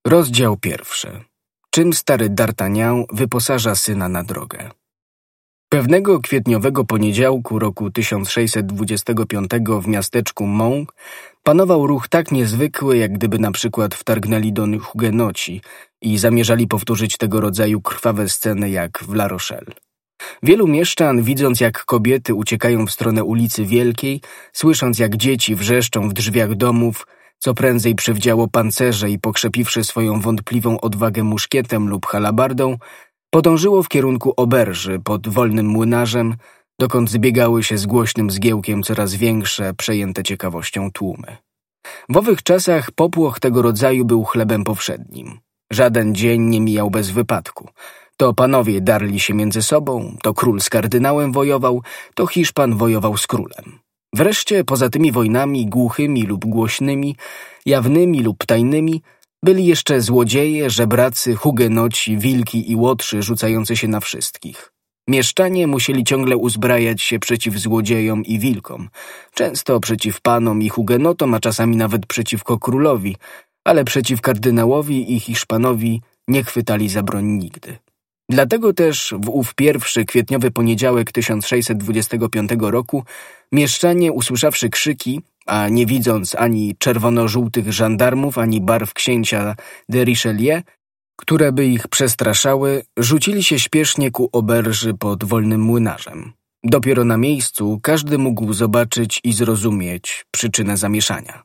Rozdział 1. Czym stary D'Artagnan wyposaża syna na drogę. Pewnego kwietniowego poniedziałku roku 1625 w miasteczku Meaux panował ruch tak niezwykły, jak gdyby na przykład wtargnęli do Hugenoci i zamierzali powtórzyć tego rodzaju krwawe sceny jak w La Rochelle. Wielu mieszczan, widząc jak kobiety uciekają w stronę ulicy Wielkiej, słysząc jak dzieci wrzeszczą w drzwiach domów, co prędzej przywdziało pancerze i pokrzepiwszy swoją wątpliwą odwagę muszkietem lub halabardą, podążyło w kierunku oberży pod Wolnym Młynarzem, dokąd zbiegały się z głośnym zgiełkiem coraz większe, przejęte ciekawością tłumy. W owych czasach popłoch tego rodzaju był chlebem powszednim. Żaden dzień nie mijał bez wypadku. To panowie darli się między sobą, to król z kardynałem wojował, to Hiszpan wojował z królem. Wreszcie poza tymi wojnami głuchymi lub głośnymi, jawnymi lub tajnymi, byli jeszcze złodzieje, żebracy, hugenoci, wilki i łotrzy rzucające się na wszystkich. Mieszczanie musieli ciągle uzbrajać się przeciw złodziejom i wilkom, często przeciw panom i hugenotom, a czasami nawet przeciwko królowi, ale przeciw kardynałowi i Hiszpanowi nie chwytali za broń nigdy. Dlatego też w ów pierwszy kwietniowy poniedziałek 1625 roku mieszczanie, usłyszawszy krzyki, a nie widząc ani czerwono-żółtych żandarmów, ani barw księcia de Richelieu, które by ich przestraszały, rzucili się śpiesznie ku oberży pod Wolnym Młynarzem. Dopiero na miejscu każdy mógł zobaczyć i zrozumieć przyczynę zamieszania.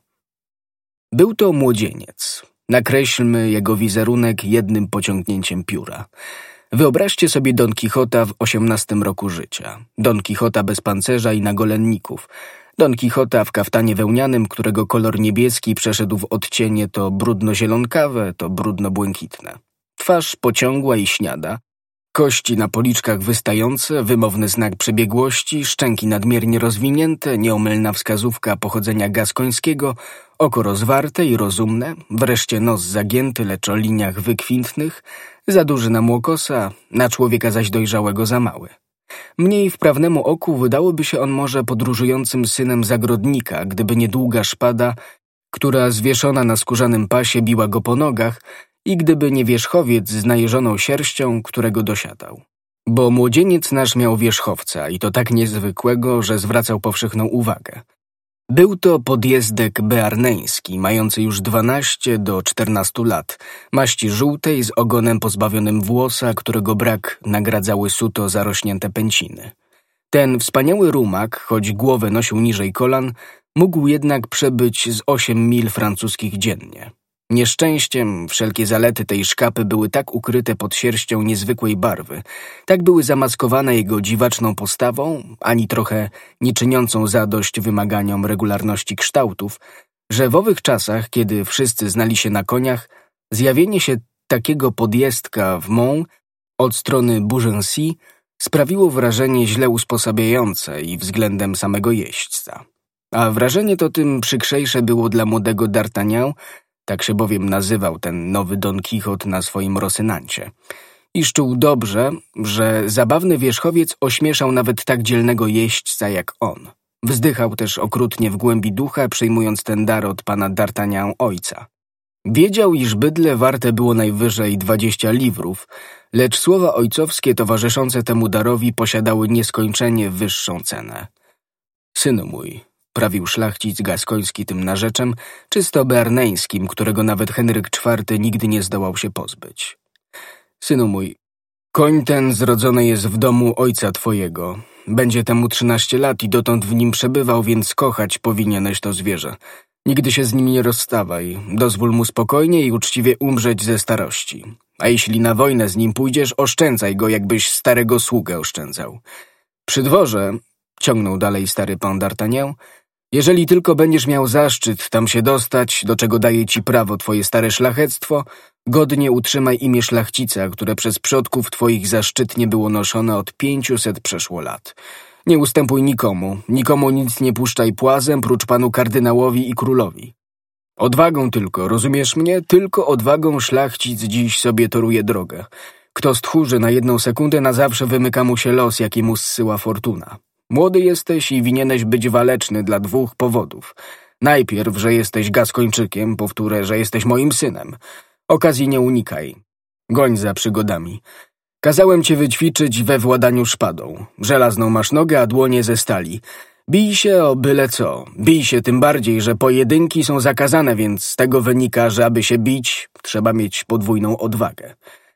Był to młodzieniec. Nakreślmy jego wizerunek jednym pociągnięciem pióra. Wyobraźcie sobie Don Kichota w 18 roku życia. Don Kichota bez pancerza i nagolenników. Don Kichota w kaftanie wełnianym, którego kolor niebieski przeszedł w odcienie to brudno-zielonkawe, to brudno-błękitne. Twarz pociągła i śniada, kości na policzkach wystające, wymowny znak przebiegłości, szczęki nadmiernie rozwinięte, nieomylna wskazówka pochodzenia gaskońskiego, oko rozwarte i rozumne, wreszcie nos zagięty, lecz o liniach wykwintnych, za duży na młokosa, na człowieka zaś dojrzałego za mały. Mniej wprawnemu oku wydałoby się on może podróżującym synem zagrodnika, gdyby nie długa szpada, która zwieszona na skórzanym pasie biła go po nogach i gdyby nie wierzchowiec z najeżoną sierścią, którego dosiadał. Bo młodzieniec nasz miał wierzchowca i to tak niezwykłego, że zwracał powszechną uwagę. Był to podjezdek bearneński, mający już 12 do 14 lat, maści żółtej z ogonem pozbawionym włosa, którego brak nagradzały suto zarośnięte pęciny. Ten wspaniały rumak, choć głowę nosił niżej kolan, mógł jednak przebyć z 8 mil francuskich dziennie. Nieszczęściem wszelkie zalety tej szkapy były tak ukryte pod sierścią niezwykłej barwy, tak były zamaskowane jego dziwaczną postawą, ani trochę nie czyniącą zadość wymaganiom regularności kształtów, że w owych czasach, kiedy wszyscy znali się na koniach, zjawienie się takiego podjezdka w Meaux od strony Beaugency sprawiło wrażenie źle usposabiające i względem samego jeźdźca. A wrażenie to tym przykrzejsze było dla młodego D'Artagnan, tak się bowiem nazywał ten nowy Don Kichot na swoim Rosynancie. Iż czuł dobrze, że zabawny wierzchowiec ośmieszał nawet tak dzielnego jeźdźca jak on. Wzdychał też okrutnie w głębi ducha, przyjmując ten dar od pana D'Artagnan ojca. Wiedział, iż bydle warte było najwyżej 20 liwrów, lecz słowa ojcowskie towarzyszące temu darowi posiadały nieskończenie wyższą cenę. Synu mój, prawił szlachcic gaskoński tym narzeczem, czysto bearneńskim, którego nawet Henryk IV nigdy nie zdołał się pozbyć. Synu mój, koń ten zrodzony jest w domu ojca twojego. Będzie temu 13 lat i dotąd w nim przebywał, więc kochać powinieneś to zwierzę. Nigdy się z nim nie rozstawaj. Dozwól mu spokojnie i uczciwie umrzeć ze starości. A jeśli na wojnę z nim pójdziesz, oszczędzaj go, jakbyś starego sługę oszczędzał. Przy dworze, ciągnął dalej stary pan D'Artagnan, jeżeli tylko będziesz miał zaszczyt tam się dostać, do czego daje ci prawo twoje stare szlachectwo, godnie utrzymaj imię szlachcica, które przez przodków twoich zaszczytnie było noszone od 500 przeszło lat. Nie ustępuj nikomu nic nie puszczaj płazem, prócz panu kardynałowi i królowi. Odwagą tylko, rozumiesz mnie? Tylko odwagą szlachcic dziś sobie toruje drogę. Kto stchórzy na 1 sekundę, na zawsze wymyka mu się los, jaki mu zsyła fortuna. Młody jesteś i winieneś być waleczny dla 2 powodów. Najpierw, że jesteś gaskończykiem, powtórę, że jesteś moim synem. Okazji nie unikaj. Goń za przygodami. Kazałem cię wyćwiczyć we władaniu szpadą. Żelazną masz nogę, a dłonie ze stali. Bij się o byle co. Bij się tym bardziej, że pojedynki są zakazane, więc z tego wynika, że aby się bić, trzeba mieć podwójną odwagę.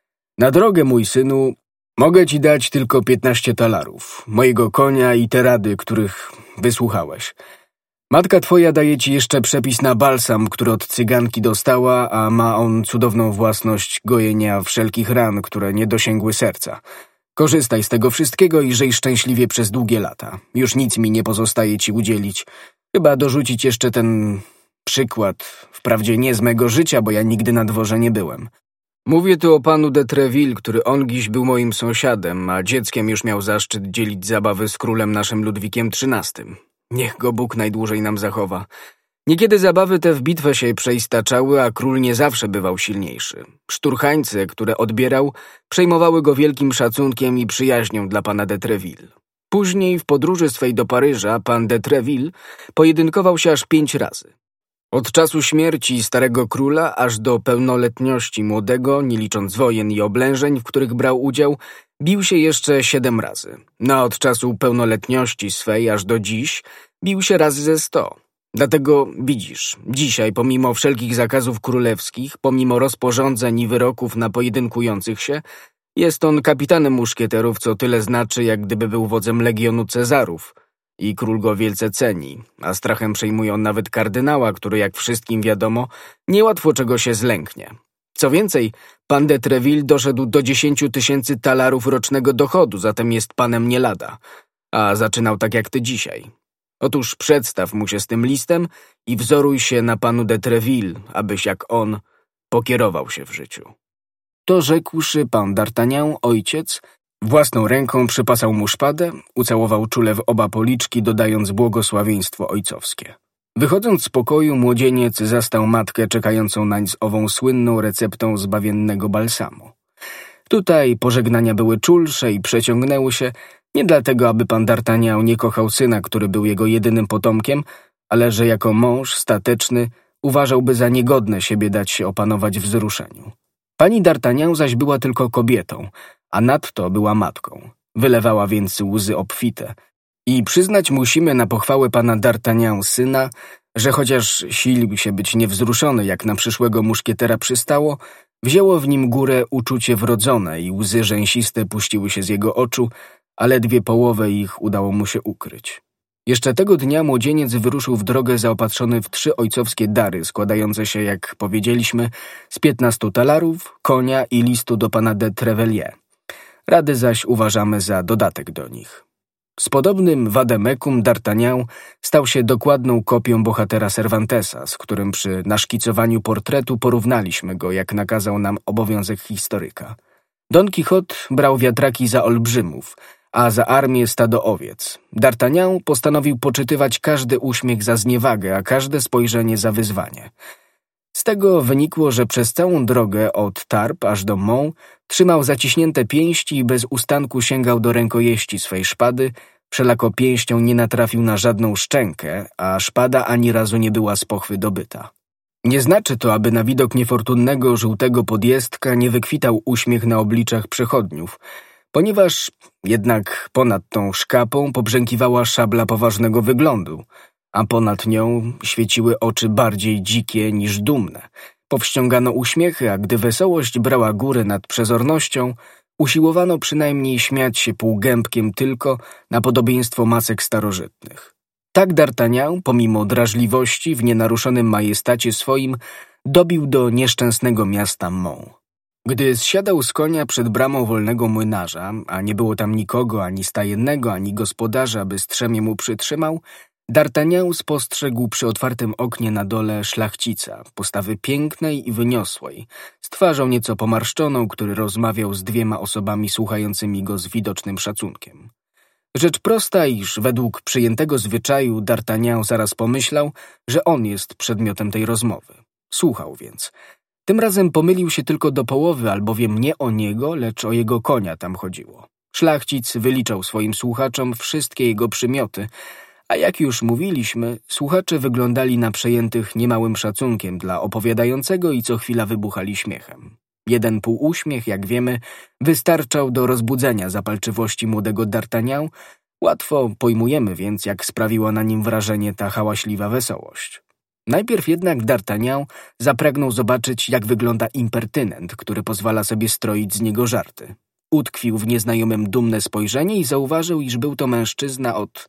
Na drogę, mój synu, mogę ci dać tylko 15 talarów, mojego konia i te rady, których wysłuchałeś. Matka twoja daje ci jeszcze przepis na balsam, który od cyganki dostała, a ma on cudowną własność gojenia wszelkich ran, które nie dosięgły serca. Korzystaj z tego wszystkiego i żyj szczęśliwie przez długie lata. Już nic mi nie pozostaje ci udzielić. Chyba dorzucić jeszcze ten przykład, wprawdzie nie z mego życia, bo ja nigdy na dworze nie byłem. Mówię tu o panu de Treville, który ongiś był moim sąsiadem, a dzieckiem już miał zaszczyt dzielić zabawy z królem naszym Ludwikiem XIII. Niech go Bóg najdłużej nam zachowa. Niekiedy zabawy te w bitwę się przeistaczały, a król nie zawsze bywał silniejszy. Szturchańce, które odbierał, przejmowały go wielkim szacunkiem i przyjaźnią dla pana de Treville. Później w podróży swej do Paryża pan de Treville pojedynkował się aż 5 razy. Od czasu śmierci starego króla aż do pełnoletności młodego, nie licząc wojen i oblężeń, w których brał udział, bił się jeszcze 7 razy. No od czasu pełnoletności swej aż do dziś bił się razy ze 100. Dlatego widzisz, dzisiaj pomimo wszelkich zakazów królewskich, pomimo rozporządzeń i wyroków na pojedynkujących się, jest on kapitanem muszkieterów, co tyle znaczy, jak gdyby był wodzem legionu Cezarów. I król go wielce ceni, a strachem przejmuje on nawet kardynała, który, jak wszystkim wiadomo, niełatwo czego się zlęknie. Co więcej, pan de Treville doszedł do 10 000 talarów rocznego dochodu, zatem jest panem nie lada, a zaczynał tak jak ty dzisiaj. Otóż przedstaw mu się z tym listem i wzoruj się na panu de Treville, abyś jak on pokierował się w życiu. To rzekłszy pan D'Artagnan, ojciec, własną ręką przypasał mu szpadę, ucałował czule w oba policzki, dodając błogosławieństwo ojcowskie. Wychodząc z pokoju, młodzieniec zastał matkę czekającą nań z ową słynną receptą zbawiennego balsamu. Tutaj pożegnania były czulsze i przeciągnęły się, nie dlatego, aby pan D'Artagnan nie kochał syna, który był jego jedynym potomkiem, ale że jako mąż stateczny uważałby za niegodne siebie dać się opanować wzruszeniu. Pani D'Artagnan zaś była tylko kobietą, a nadto była matką. Wylewała więc łzy obfite. I przyznać musimy na pochwałę pana D'Artagnan syna, że chociaż silił się być niewzruszony, jak na przyszłego muszkietera przystało, wzięło w nim górę uczucie wrodzone i łzy rzęsiste puściły się z jego oczu, a ledwie połowę ich udało mu się ukryć. Jeszcze tego dnia młodzieniec wyruszył w drogę zaopatrzony w 3 ojcowskie dary, składające się, jak powiedzieliśmy, z 15 talarów, konia i listu do pana de Treville. Rady zaś uważamy za dodatek do nich. Z podobnym vademecum D'Artagnan stał się dokładną kopią bohatera Cervantesa, z którym przy naszkicowaniu portretu porównaliśmy go, jak nakazał nam obowiązek historyka. Don Quixote brał wiatraki za olbrzymów, a za armię stado owiec. D'Artagnan postanowił poczytywać każdy uśmiech za zniewagę, a każde spojrzenie za wyzwanie. Z tego wynikło, że przez całą drogę od Tarbes aż do Mons trzymał zaciśnięte pięści i bez ustanku sięgał do rękojeści swej szpady, wszelako pięścią nie natrafił na żadną szczękę, a szpada ani razu nie była z pochwy dobyta. Nie znaczy to, aby na widok niefortunnego żółtego podjezdka nie wykwitał uśmiech na obliczach przechodniów, ponieważ jednak ponad tą szkapą pobrzękiwała szabla poważnego wyglądu, a ponad nią świeciły oczy bardziej dzikie niż dumne. Powściągano uśmiechy, a gdy wesołość brała górę nad przezornością, usiłowano przynajmniej śmiać się półgębkiem tylko na podobieństwo masek starożytnych. Tak D'Artagnan, pomimo drażliwości w nienaruszonym majestacie swoim, dobił do nieszczęsnego miasta Mons. Gdy zsiadał z konia przed bramą wolnego młynarza, a nie było tam nikogo, ani stajennego, ani gospodarza, by strzemię mu przytrzymał, D'Artagnan spostrzegł przy otwartym oknie na dole szlachcica, postawy pięknej i wyniosłej, z twarzą nieco pomarszczoną, który rozmawiał z 2 osobami słuchającymi go z widocznym szacunkiem. Rzecz prosta, iż według przyjętego zwyczaju D'Artagnan zaraz pomyślał, że on jest przedmiotem tej rozmowy. Słuchał więc. Tym razem pomylił się tylko do połowy, albowiem nie o niego, lecz o jego konia tam chodziło. Szlachcic wyliczał swoim słuchaczom wszystkie jego przymioty, A jak już mówiliśmy, słuchacze wyglądali na przejętych niemałym szacunkiem dla opowiadającego i co chwila wybuchali śmiechem. Jeden półuśmiech, jak wiemy, wystarczał do rozbudzenia zapalczywości młodego D'Artagnan. Łatwo pojmujemy więc, jak sprawiła na nim wrażenie ta hałaśliwa wesołość. Najpierw jednak D'Artagnan zapragnął zobaczyć, jak wygląda impertynent, który pozwala sobie stroić z niego żarty. Utkwił w nieznajomym dumne spojrzenie i zauważył, iż był to mężczyzna od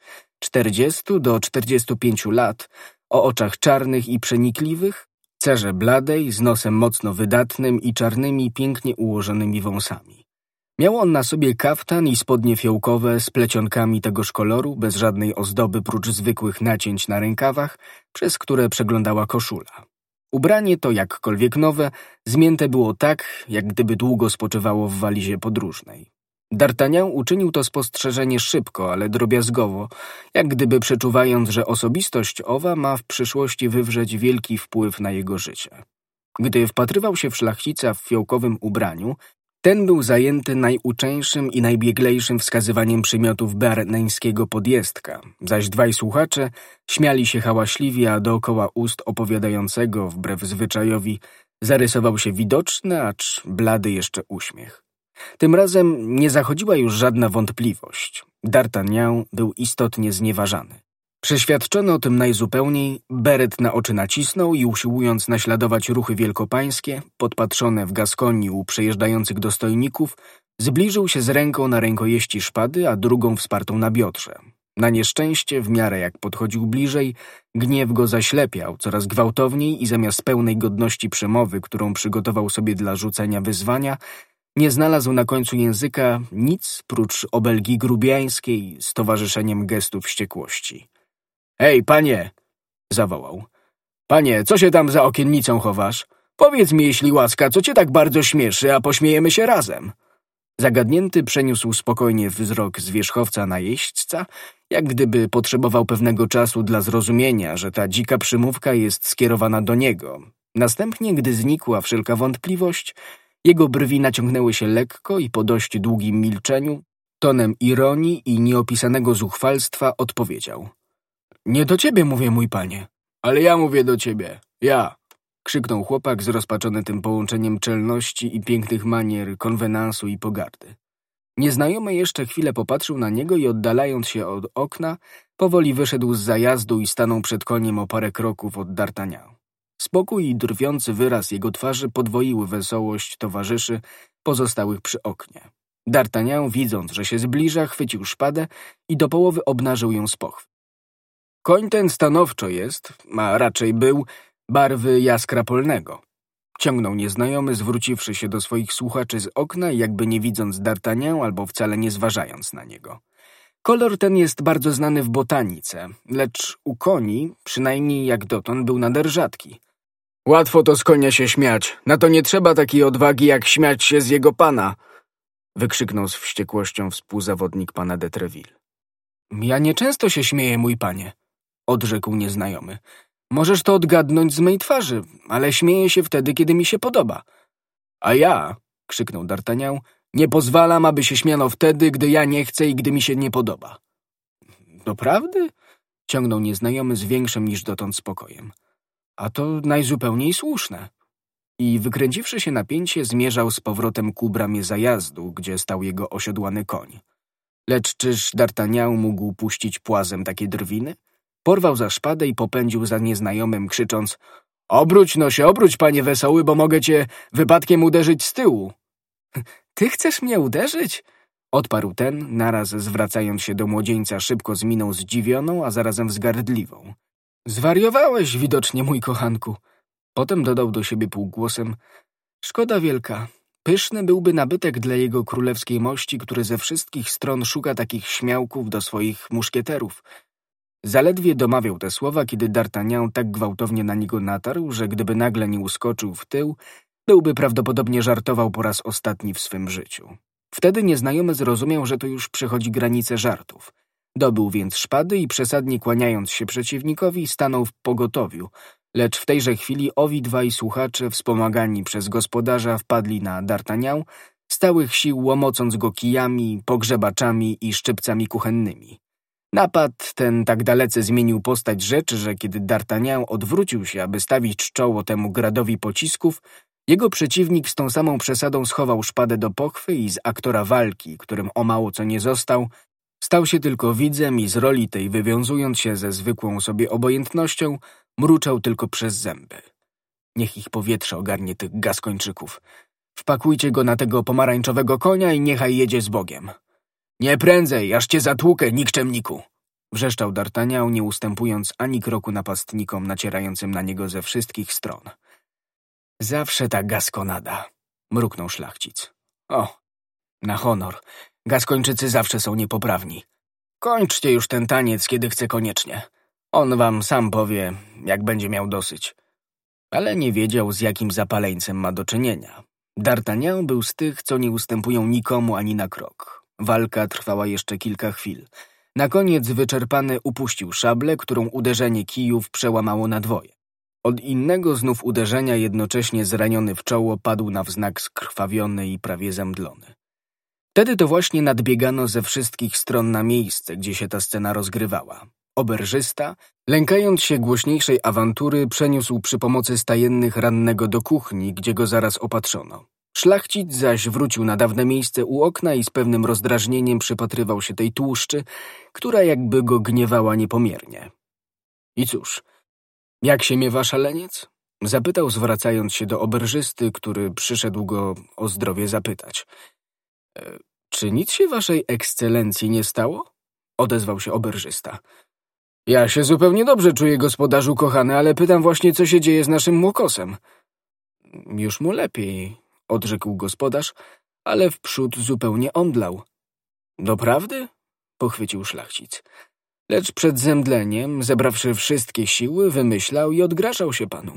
40 do 45 lat, o oczach czarnych i przenikliwych, cerze bladej, z nosem mocno wydatnym i czarnymi, pięknie ułożonymi wąsami. Miał on na sobie kaftan i spodnie fiołkowe z plecionkami tegoż koloru, bez żadnej ozdoby prócz zwykłych nacięć na rękawach, przez które przeglądała koszula. Ubranie to, jakkolwiek nowe, zmięte było tak, jak gdyby długo spoczywało w walizie podróżnej. D'Artagnan uczynił to spostrzeżenie szybko, ale drobiazgowo, jak gdyby przeczuwając, że osobistość owa ma w przyszłości wywrzeć wielki wpływ na jego życie. Gdy wpatrywał się w szlachcica w fiołkowym ubraniu, ten był zajęty najuczeńszym i najbieglejszym wskazywaniem przymiotów bearneńskiego podjezdka, zaś dwaj słuchacze śmiali się hałaśliwie, a dookoła ust opowiadającego, wbrew zwyczajowi, zarysował się widoczny, acz blady jeszcze uśmiech. Tym razem nie zachodziła już żadna wątpliwość. D'Artagnan był istotnie znieważany. Przeświadczony o tym najzupełniej, beret na oczy nacisnął i usiłując naśladować ruchy wielkopańskie, podpatrzone w Gaskonii u przejeżdżających dostojników, zbliżył się z ręką na rękojeści szpady, a drugą wspartą na biodrze. Na nieszczęście, w miarę jak podchodził bliżej, gniew go zaślepiał coraz gwałtowniej i zamiast pełnej godności przemowy, którą przygotował sobie dla rzucenia wyzwania, nie znalazł na końcu języka nic prócz obelgi grubiańskiej z towarzyszeniem gestu wściekłości. Hej, panie! Zawołał. Panie, co się tam za okiennicą chowasz? Powiedz mi, jeśli łaska, co cię tak bardzo śmieszy, a pośmiejemy się razem. Zagadnięty przeniósł spokojnie wzrok z wierzchowca na jeźdźca, jak gdyby potrzebował pewnego czasu dla zrozumienia, że ta dzika przymówka jest skierowana do niego. Następnie, gdy znikła wszelka wątpliwość, jego brwi naciągnęły się lekko i po dość długim milczeniu, tonem ironii i nieopisanego zuchwalstwa odpowiedział. Nie do ciebie mówię, mój panie. Ale ja mówię do ciebie. Ja! Krzyknął chłopak zrozpaczony tym połączeniem czelności i pięknych manier, konwenansu i pogardy. Nieznajomy jeszcze chwilę popatrzył na niego i oddalając się od okna, powoli wyszedł z zajazdu i stanął przed koniem o parę kroków od D'Artagnan. Spokój i drwiący wyraz jego twarzy podwoiły wesołość towarzyszy pozostałych przy oknie. D'Artagnan, widząc, że się zbliża, chwycił szpadę i do połowy obnażył ją z pochwy. Koń ten stanowczo jest, a raczej był, barwy jaskra polnego. Ciągnął nieznajomy, zwróciwszy się do swoich słuchaczy z okna i jakby nie widząc D'Artagnan albo wcale nie zważając na niego. Kolor ten jest bardzo znany w botanice, lecz u koni, przynajmniej jak dotąd, był nader rzadki. Łatwo to z konia się śmiać, na to nie trzeba takiej odwagi, jak śmiać się z jego pana, wykrzyknął z wściekłością współzawodnik pana de Treville. Ja nieczęsto się śmieję, mój panie, odrzekł nieznajomy. Możesz to odgadnąć z mej twarzy, ale śmieję się wtedy, kiedy mi się podoba. A ja, krzyknął D'Artagnan, nie pozwalam, aby się śmiano wtedy, gdy ja nie chcę i gdy mi się nie podoba. Doprawdy? Ciągnął nieznajomy z większym niż dotąd spokojem. A to najzupełniej słuszne. I wykręciwszy się na pięcie, zmierzał z powrotem ku bramie zajazdu, gdzie stał jego osiodłany koń. Lecz czyż D'Artagnan mógł puścić płazem takie drwiny? Porwał za szpadę i popędził za nieznajomym, krzycząc: obróć no się, obróć, panie wesoły, bo mogę cię wypadkiem uderzyć z tyłu. Ty chcesz mnie uderzyć? Odparł ten, naraz zwracając się do młodzieńca szybko z miną zdziwioną, a zarazem wzgardliwą. Zwariowałeś widocznie, mój kochanku. Potem dodał do siebie półgłosem: szkoda wielka. Pyszny byłby nabytek dla jego królewskiej mości, który ze wszystkich stron szuka takich śmiałków do swoich muszkieterów. Zaledwie domawiał te słowa, kiedy D'Artagnan tak gwałtownie na niego natarł, że gdyby nagle nie uskoczył w tył, byłby prawdopodobnie żartował po raz ostatni w swym życiu. Wtedy nieznajomy zrozumiał, że to już przechodzi granicę żartów. Dobył więc szpady i przesadnie kłaniając się przeciwnikowi, stanął w pogotowiu, lecz w tejże chwili owi dwaj słuchacze, wspomagani przez gospodarza, wpadli na D'Artagnan, stałych sił łomocąc go kijami, pogrzebaczami i szczypcami kuchennymi. Napad ten tak dalece zmienił postać rzeczy, że kiedy D'Artagnan odwrócił się, aby stawić czoło temu gradowi pocisków, jego przeciwnik z tą samą przesadą schował szpadę do pochwy i z aktora walki, którym o mało co nie został, stał się tylko widzem i z roli tej wywiązując się ze zwykłą sobie obojętnością, mruczał tylko przez zęby. Niech ich powietrze ogarnie tych Gaskończyków. Wpakujcie go na tego pomarańczowego konia i niechaj jedzie z Bogiem. Nie prędzej, aż cię zatłukę, nikczemniku! Wrzeszczał D'Artagnan, nie ustępując ani kroku napastnikom nacierającym na niego ze wszystkich stron. Zawsze ta gaskonada, mruknął szlachcic. O, na honor, Gaskończycy zawsze są niepoprawni. Kończcie już ten taniec, kiedy chce koniecznie. On wam sam powie, jak będzie miał dosyć. Ale nie wiedział, z jakim zapaleńcem ma do czynienia. D'Artagnan był z tych, co nie ustępują nikomu ani na krok. Walka trwała jeszcze kilka chwil. Na koniec wyczerpany upuścił szablę, którą uderzenie kijów przełamało na dwoje. Od innego znów uderzenia jednocześnie zraniony w czoło padł na wznak skrwawiony i prawie zemdlony. Wtedy to właśnie nadbiegano ze wszystkich stron na miejsce, gdzie się ta scena rozgrywała. Oberżysta, lękając się głośniejszej awantury, przeniósł przy pomocy stajennych rannego do kuchni, gdzie go zaraz opatrzono. Szlachcic zaś wrócił na dawne miejsce u okna i z pewnym rozdrażnieniem przypatrywał się tej tłuszczy, która jakby go gniewała niepomiernie. I cóż, jak się miewa szaleniec? Zapytał, zwracając się do oberżysty, który przyszedł go o zdrowie zapytać. Czy nic się waszej ekscelencji nie stało? Odezwał się oberżysta. Ja się zupełnie dobrze czuję, gospodarzu kochany, ale pytam właśnie, co się dzieje z naszym Młokosem. Już mu lepiej, odrzekł gospodarz, ale wprzód zupełnie omdlał. Doprawdy? Pochwycił szlachcic. Lecz przed zemdleniem, zebrawszy wszystkie siły, wymyślał i odgrażał się panu.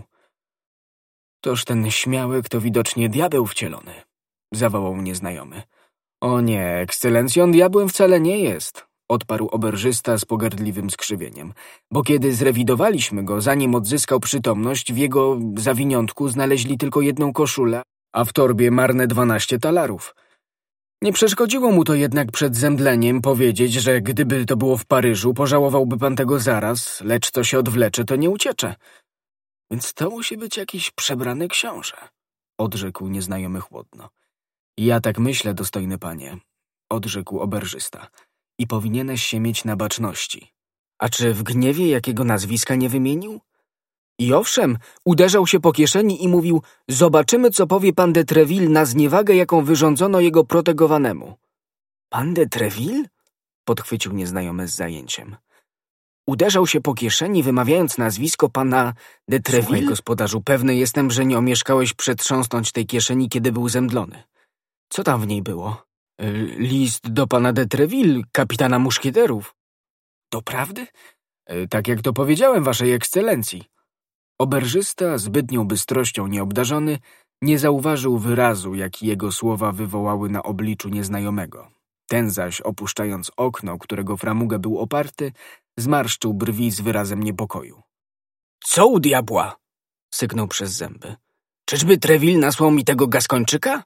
Toż ten śmiałek to widocznie diabeł wcielony, zawołał nieznajomy. O nie, ekscelencjo, on diabłem wcale nie jest, odparł oberżysta z pogardliwym skrzywieniem, bo kiedy zrewidowaliśmy go, zanim odzyskał przytomność, w jego zawiniątku znaleźli tylko jedną koszulę, a w torbie marne 12 talarów. Nie przeszkodziło mu to jednak przed zemdleniem powiedzieć, że gdyby to było w Paryżu, pożałowałby pan tego zaraz, lecz co się odwlecze, to nie uciecze. Więc to musi być jakiś przebrany książę, odrzekł nieznajomy chłodno. Ja tak myślę, dostojny panie, odrzekł oberżysta. I powinieneś się mieć na baczności. A czy w gniewie jakiego nazwiska nie wymienił? I owszem, uderzał się po kieszeni i mówił, zobaczymy, co powie pan de Treville na zniewagę, jaką wyrządzono jego protegowanemu. Pan de Treville? Podchwycił nieznajomy z zajęciem. Uderzał się po kieszeni, wymawiając nazwisko pana de Treville? Słuchaj, gospodarzu, pewny jestem, że nie omieszkałeś przetrząsnąć tej kieszeni, kiedy był zemdlony. Co tam w niej było? List do pana de Treville, kapitana muszkieterów. Doprawdy? Tak jak to powiedziałem waszej ekscelencji. Oberżysta, zbytnią bystrością nieobdarzony, nie zauważył wyrazu, jaki jego słowa wywołały na obliczu nieznajomego. Ten zaś, opuszczając okno, którego framuga był oparty, zmarszczył brwi z wyrazem niepokoju. Co u diabła? Syknął przez zęby. Czyżby Treville nasłał mi tego Gaskończyka?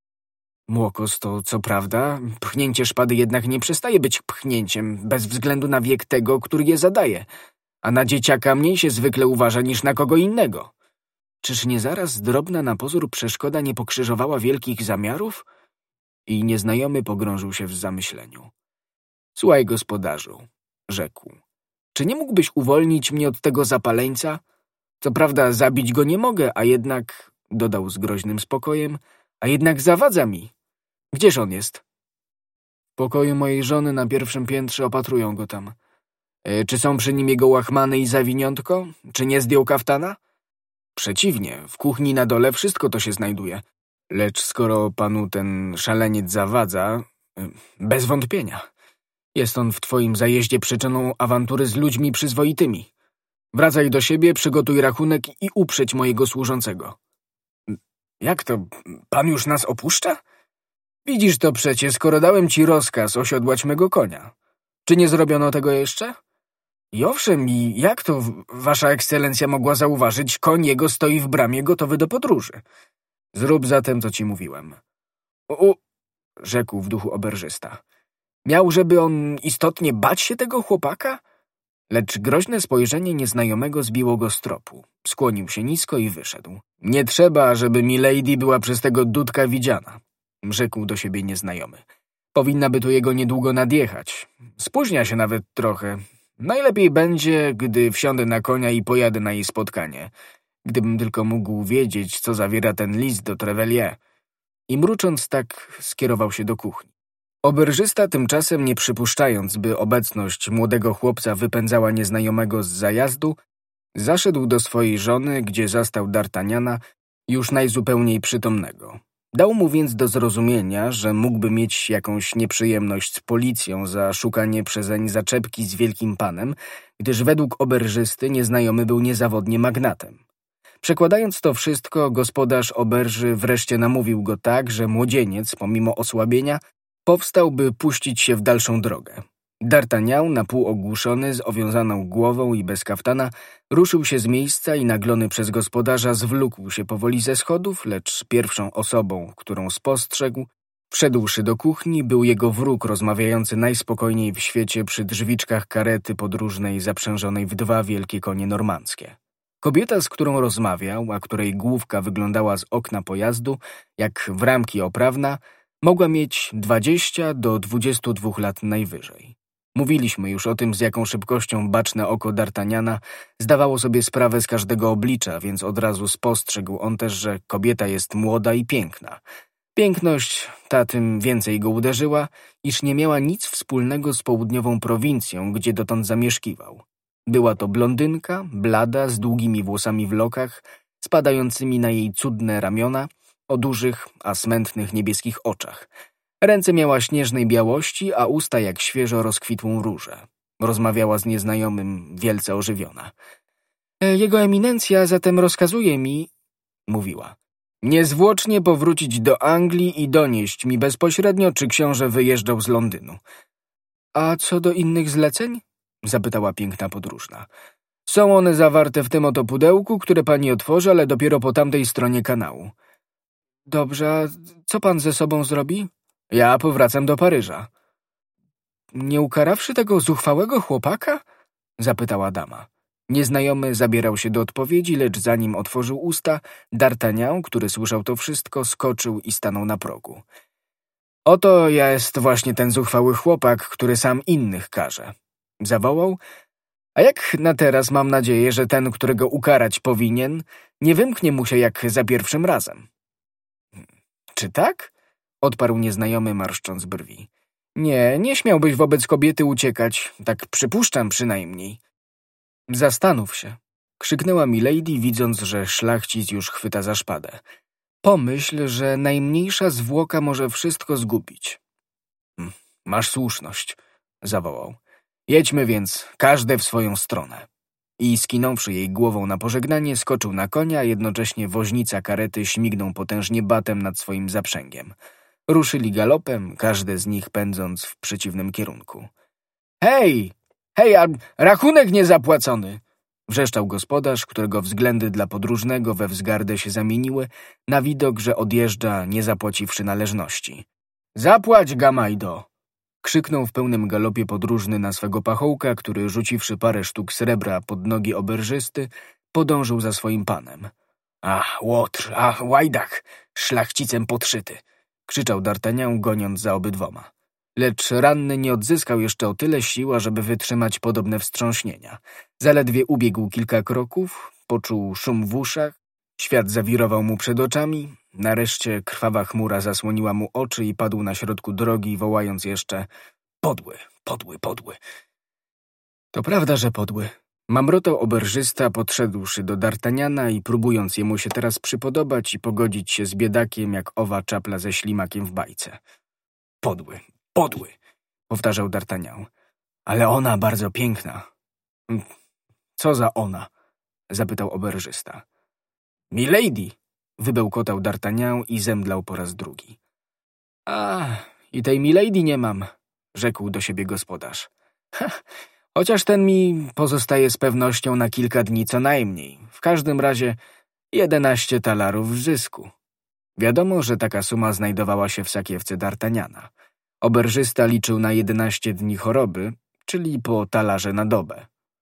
Młokos to, co prawda, pchnięcie szpady jednak nie przestaje być pchnięciem, bez względu na wiek tego, który je zadaje, a na dzieciaka mniej się zwykle uważa niż na kogo innego. Czyż nie zaraz drobna na pozór przeszkoda nie pokrzyżowała wielkich zamiarów? I nieznajomy pogrążył się w zamyśleniu. Słuchaj, gospodarzu, rzekł, czy nie mógłbyś uwolnić mnie od tego zapaleńca? Co prawda zabić go nie mogę, a jednak, dodał z groźnym spokojem, a jednak zawadza mi. Gdzież on jest? W pokoju mojej żony na pierwszym piętrze, opatrują go tam. Czy są przy nim jego łachmany i zawiniątko? Czy nie zdjął kaftana? Przeciwnie, w kuchni na dole wszystko to się znajduje. Lecz skoro panu ten szaleniec zawadza, bez wątpienia, jest on w twoim zajeździe przyczyną awantury z ludźmi przyzwoitymi. Wracaj do siebie, przygotuj rachunek i uprzeć mojego służącego. Jak to? Pan już nas opuszcza? Widzisz to przecie, skoro dałem ci rozkaz osiodłać mego konia. Czy nie zrobiono tego jeszcze? I owszem, i jak to wasza ekscelencja mogła zauważyć, koń jego stoi w bramie gotowy do podróży. Zrób zatem, co ci mówiłem. Rzekł w duchu oberżysta. Miał, żeby on istotnie bać się tego chłopaka? Lecz groźne spojrzenie nieznajomego zbiło go z tropu. Skłonił się nisko i wyszedł. Nie trzeba, żeby milady była przez tego dudka widziana, rzekł do siebie nieznajomy. Powinna by tu jego niedługo nadjechać. Spóźnia się nawet trochę. Najlepiej będzie, gdy wsiądę na konia i pojadę na jej spotkanie. Gdybym tylko mógł wiedzieć, co zawiera ten list do Trevelyan. I mrucząc tak, skierował się do kuchni. Oberżysta tymczasem, nie przypuszczając, by obecność młodego chłopca wypędzała nieznajomego z zajazdu, zaszedł do swojej żony, gdzie zastał D'Artagnana już najzupełniej przytomnego. Dał mu więc do zrozumienia, że mógłby mieć jakąś nieprzyjemność z policją za szukanie przezeń zaczepki z wielkim panem, gdyż według oberżysty nieznajomy był niezawodnie magnatem. Przekładając to wszystko, gospodarz oberży wreszcie namówił go tak, że młodzieniec, pomimo osłabienia, powstał, by puścić się w dalszą drogę. D'Artagnan, na pół ogłuszony, z owiązaną głową i bez kaftana, ruszył się z miejsca i naglony przez gospodarza zwlókł się powoli ze schodów, lecz pierwszą osobą, którą spostrzegł, wszedłszy do kuchni, był jego wróg rozmawiający najspokojniej w świecie przy drzwiczkach karety podróżnej zaprzężonej w 2 wielkie konie normandzkie. Kobieta, z którą rozmawiał, a której główka wyglądała z okna pojazdu, jak w ramki oprawna, mogła mieć 20 do 22 lat najwyżej. Mówiliśmy już o tym, z jaką szybkością baczne oko D'Artagnana zdawało sobie sprawę z każdego oblicza, więc od razu spostrzegł on też, że kobieta jest młoda i piękna. Piękność ta tym więcej go uderzyła, iż nie miała nic wspólnego z południową prowincją, gdzie dotąd zamieszkiwał. Była to blondynka, blada, z długimi włosami w lokach, spadającymi na jej cudne ramiona, o dużych, a smętnych niebieskich oczach. Ręce miała śnieżnej białości, a usta jak świeżo rozkwitłą różę. Rozmawiała z nieznajomym, wielce ożywiona. Jego eminencja zatem rozkazuje mi, mówiła, niezwłocznie powrócić do Anglii i donieść mi bezpośrednio, czy książę wyjeżdżał z Londynu. A co do innych zleceń? Zapytała piękna podróżna. Są one zawarte w tym oto pudełku, które pani otworzy, ale dopiero po tamtej stronie kanału. Dobrze, a co pan ze sobą zrobi? Ja powracam do Paryża. Nie ukarawszy tego zuchwałego chłopaka? Zapytała dama. Nieznajomy zabierał się do odpowiedzi, lecz zanim otworzył usta, D'Artagnan, który słyszał to wszystko, skoczył i stanął na progu. Oto jest właśnie ten zuchwały chłopak, który sam innych karze. Zawołał, a jak na teraz mam nadzieję, że ten, którego ukarać powinien, nie wymknie mu się jak za pierwszym razem. Czy tak? Odparł nieznajomy, marszcząc brwi. Nie śmiałbyś wobec kobiety uciekać, tak przypuszczam przynajmniej. Zastanów się, krzyknęła milady, widząc, że szlachcic już chwyta za szpadę. Pomyśl, że najmniejsza zwłoka może wszystko zgubić. Masz słuszność, zawołał. Jedźmy więc, każde w swoją stronę. I skinąwszy jej głową na pożegnanie, skoczył na konia, a jednocześnie woźnica karety śmignął potężnie batem nad swoim zaprzęgiem. Ruszyli galopem, każde z nich pędząc w przeciwnym kierunku. Hej, a rachunek niezapłacony! Wrzeszczał gospodarz, którego względy dla podróżnego we wzgardę się zamieniły, na widok, że odjeżdża, nie zapłaciwszy należności. Zapłać, Gamajdo! Krzyknął w pełnym galopie podróżny na swego pachołka, który, rzuciwszy parę sztuk srebra pod nogi oberżysty, podążył za swoim panem. Ach, łotr, ach, łajdach, szlachcicem podszyty! Krzyczał D'Artagnan, goniąc za obydwoma. Lecz ranny nie odzyskał jeszcze o tyle sił, ażeby wytrzymać podobne wstrząśnienia. Zaledwie ubiegł kilka kroków, poczuł szum w uszach, świat zawirował mu przed oczami, nareszcie krwawa chmura zasłoniła mu oczy i padł na środku drogi, wołając jeszcze podły, podły, podły. To prawda, że podły. Mamrotał oberżysta, podszedłszy do D'Artagnana i próbując jemu się teraz przypodobać i pogodzić się z biedakiem, jak owa czapla ze ślimakiem w bajce. Podły, podły, powtarzał D'Artagnan. Ale ona bardzo piękna. Co za ona? Zapytał oberżysta. Milady! Wybełkotał D'Artagnan i zemdlał po raz drugi. A, i tej milady nie mam, rzekł do siebie gospodarz. Chociaż ten mi pozostaje z pewnością na kilka dni co najmniej. W każdym razie 11 talarów w zysku. Wiadomo, że taka suma znajdowała się w sakiewce D'Artagnana. Oberżysta liczył na 11 dni choroby, czyli po talarze na dobę.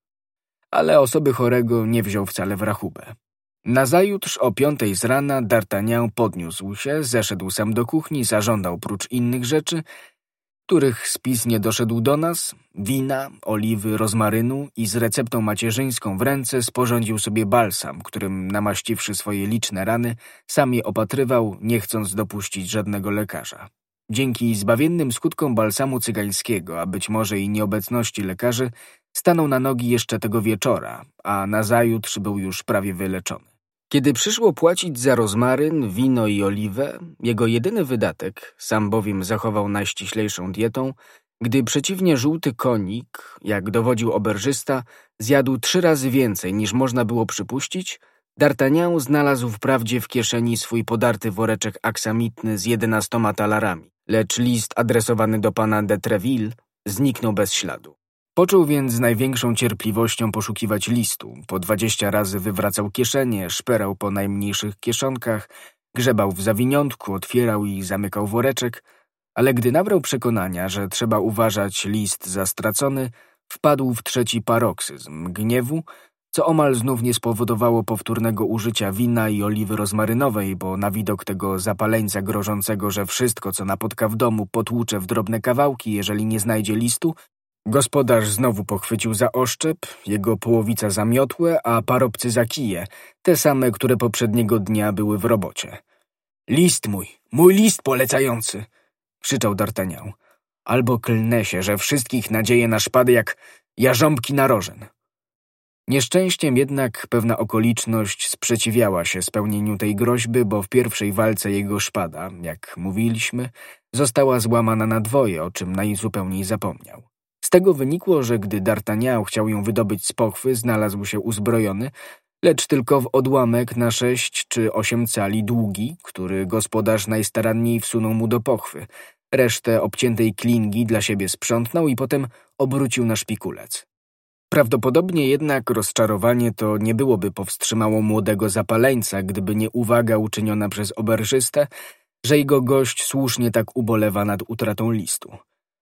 Ale osoby chorego nie wziął wcale w rachubę. Nazajutrz o 5 z rana D'Artagnan podniósł się, zeszedł sam do kuchni, zażądał prócz innych rzeczy, których spis nie doszedł do nas, wina, oliwy, rozmarynu i z receptą macierzyńską w ręce sporządził sobie balsam, którym namaściwszy swoje liczne rany, sam je opatrywał, nie chcąc dopuścić żadnego lekarza. Dzięki zbawiennym skutkom balsamu cygańskiego, a być może i nieobecności lekarzy, stanął na nogi jeszcze tego wieczora, a nazajutrz był już prawie wyleczony. Kiedy przyszło płacić za rozmaryn, wino i oliwę, jego jedyny wydatek, sam bowiem zachował najściślejszą dietą, gdy przeciwnie żółty konik, jak dowodził oberżysta, zjadł 3 razy więcej niż można było przypuścić, D'Artagnan znalazł wprawdzie w kieszeni swój podarty woreczek aksamitny z 11 talarami, lecz list adresowany do pana de Treville zniknął bez śladu. Począł więc z największą cierpliwością poszukiwać listu. Po 20 razy wywracał kieszenie, szperał po najmniejszych kieszonkach, grzebał w zawiniątku, otwierał i zamykał woreczek, ale gdy nabrał przekonania, że trzeba uważać list za stracony, wpadł w 3. paroksyzm gniewu, co omal znów nie spowodowało powtórnego użycia wina i oliwy rozmarynowej, bo na widok tego zapaleńca grożącego, że wszystko, co napotka w domu, potłucze w drobne kawałki, jeżeli nie znajdzie listu, gospodarz znowu pochwycił za oszczep, jego połowica za miotłę, a parobcy za kije, te same, które poprzedniego dnia były w robocie. List mój list polecający! Krzyczał D'Artagnan. Albo klnę się, że wszystkich nadzieje na szpady jak jarząbki na rożen. Nieszczęściem jednak pewna okoliczność sprzeciwiała się spełnieniu tej groźby, bo w pierwszej walce jego szpada, jak mówiliśmy, została złamana na dwoje, o czym najzupełniej zapomniał. Z tego wynikło, że gdy D'Artagnan chciał ją wydobyć z pochwy, znalazł się uzbrojony, lecz tylko w odłamek na 6 czy 8 cali długi, który gospodarz najstaranniej wsunął mu do pochwy. Resztę obciętej klingi dla siebie sprzątnął i potem obrócił na szpikulec. Prawdopodobnie jednak rozczarowanie to nie byłoby powstrzymało młodego zapaleńca, gdyby nie uwaga uczyniona przez oberżystę, że jego gość słusznie tak ubolewa nad utratą listu.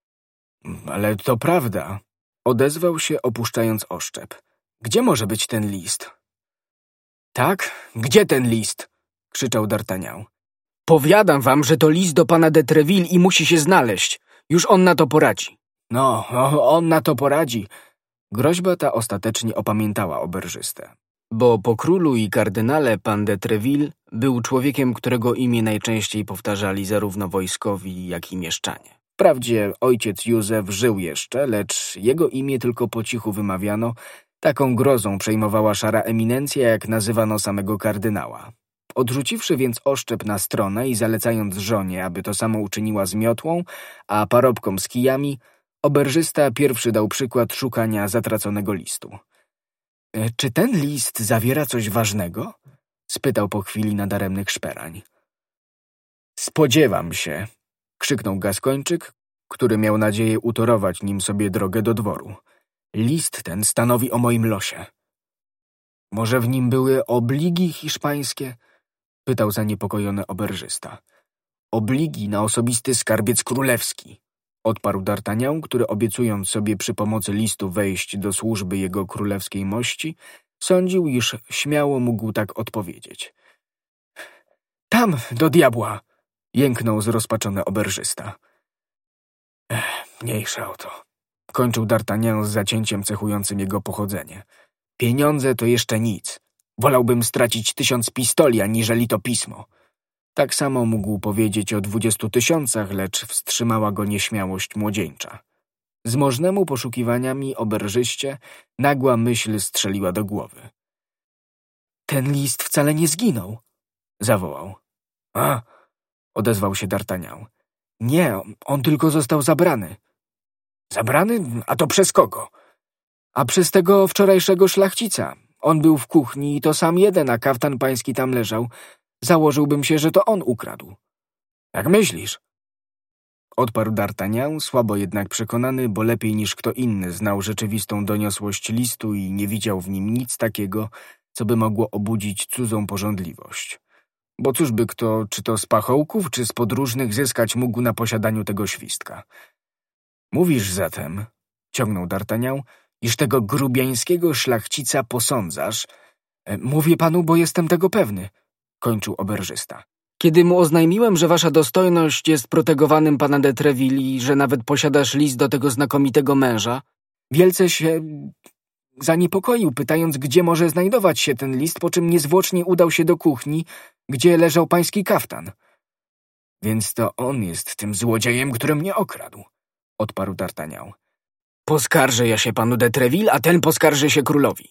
Ale to prawda, odezwał się, opuszczając oszczep. Gdzie może być ten list? Tak? Gdzie ten list? Krzyczał D'Artagnan. Powiadam wam, że to list do pana de Treville i musi się znaleźć. Już on na to poradzi. No, on na to poradzi. Groźba ta ostatecznie opamiętała oberżystę. Bo po królu i kardynale pan de Treville był człowiekiem, którego imię najczęściej powtarzali zarówno wojskowi, jak i mieszczanie. Wprawdzie ojciec Józef żył jeszcze, lecz jego imię tylko po cichu wymawiano, taką grozą przejmowała szara eminencja, jak nazywano samego kardynała. Odrzuciwszy więc oszczep na stronę i zalecając żonie, aby to samo uczyniła z miotłą, a parobkom z kijami, oberżysta pierwszy dał przykład szukania zatraconego listu. Czy ten list zawiera coś ważnego? Spytał po chwili nadaremnych szperań. Spodziewam się, krzyknął Gaskończyk, który miał nadzieję utorować nim sobie drogę do dworu. List ten stanowi o moim losie. Może w nim były obligi hiszpańskie? Pytał zaniepokojony oberżysta. Obligi na osobisty skarbiec królewski, odparł D'Artagnan, który obiecując sobie przy pomocy listu wejść do służby jego królewskiej mości, sądził, iż śmiało mógł tak odpowiedzieć. Tam, do diabła! Jęknął zrozpaczony oberżysta. Mniejsza o to. Kończył D'Artagnan z zacięciem cechującym jego pochodzenie. Pieniądze to jeszcze nic. Wolałbym stracić 1000 pistoli, aniżeli to pismo. Tak samo mógł powiedzieć o 20 000, lecz wstrzymała go nieśmiałość młodzieńcza. Zmożnemu poszukiwaniami oberżyście nagła myśl strzeliła do głowy. Ten list wcale nie zginął, zawołał. A, odezwał się D'Artagnan. Nie, on tylko został zabrany. Zabrany? A to przez kogo? A przez tego wczorajszego szlachcica. On był w kuchni i to sam jeden, a kaftan pański tam leżał. Założyłbym się, że to on ukradł. Jak myślisz? Odparł D'Artagnan, słabo jednak przekonany, bo lepiej niż kto inny znał rzeczywistą doniosłość listu i nie widział w nim nic takiego, co by mogło obudzić cudzą pożądliwość. bo cóżby kto, czy to z pachołków, czy z podróżnych zyskać mógł na posiadaniu tego świstka. Mówisz zatem, ciągnął D'Artagnan, iż tego grubiańskiego szlachcica posądzasz. Mówię panu, bo jestem tego pewny, kończył oberżysta. Kiedy mu oznajmiłem, że wasza dostojność jest protegowanym pana de Treville i że nawet posiadasz list do tego znakomitego męża, wielce się zaniepokoił, pytając, gdzie może znajdować się ten list, po czym niezwłocznie udał się do kuchni, gdzie leżał pański kaftan. Więc to on jest tym złodziejem, który mnie okradł, odparł D'Artagnan. Poskarżę ja się panu de Treville, a ten poskarży się królowi.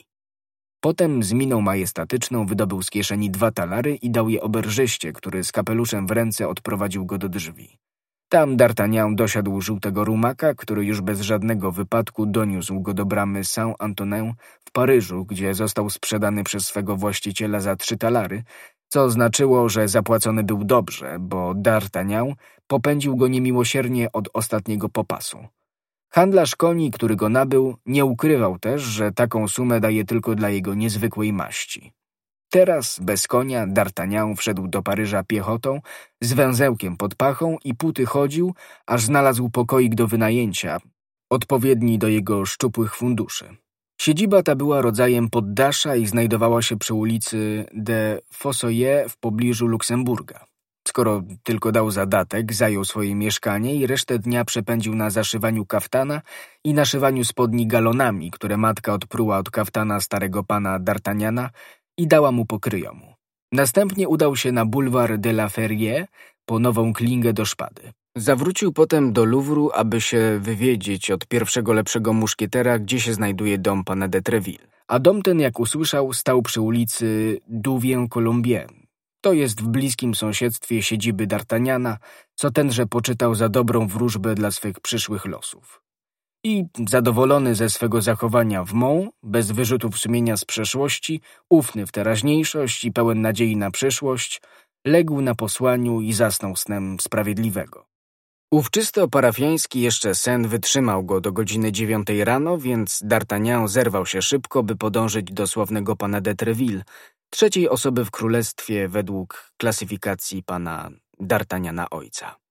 Potem z miną majestatyczną wydobył z kieszeni 2 talary i dał je oberżyście, który z kapeluszem w ręce odprowadził go do drzwi. Tam D'Artagnan dosiadł żółtego rumaka, który już bez żadnego wypadku doniósł go do bramy Saint-Antonin w Paryżu, gdzie został sprzedany przez swego właściciela za 3 talary, co znaczyło, że zapłacony był dobrze, bo D'Artagnan popędził go niemiłosiernie od ostatniego popasu. Handlarz koni, który go nabył, nie ukrywał też, że taką sumę daje tylko dla jego niezwykłej maści. Teraz, bez konia, D'Artagnan wszedł do Paryża piechotą, z węzełkiem pod pachą i póty chodził, aż znalazł pokoik do wynajęcia, odpowiedni do jego szczupłych funduszy. Siedziba ta była rodzajem poddasza i znajdowała się przy ulicy de Fossoyeurs w pobliżu Luksemburga. Skoro tylko dał zadatek, zajął swoje mieszkanie i resztę dnia przepędził na zaszywaniu kaftana i naszywaniu spodni galonami, które matka odpruła od kaftana starego pana D'Artagnana i dała mu pokryjomu. Następnie udał się na Boulevard de la Ferrière po nową klingę do szpady. Zawrócił potem do Louvru, aby się wywiedzieć od pierwszego lepszego muszkietera, gdzie się znajduje dom pana de Treville. A dom ten, jak usłyszał, stał przy ulicy Douvien-Colombier. To jest w bliskim sąsiedztwie siedziby D'Artagnana, co tenże poczytał za dobrą wróżbę dla swych przyszłych losów. I zadowolony ze swego zachowania w Mons, bez wyrzutów sumienia z przeszłości, ufny w teraźniejszość i pełen nadziei na przyszłość, legł na posłaniu i zasnął snem sprawiedliwego. Ów czysto parafiański jeszcze sen wytrzymał go do godziny 9 rano, więc D'Artagnan zerwał się szybko, by podążyć do sławnego pana de Treville, trzeciej osoby w królestwie według klasyfikacji pana D'Artagnana ojca.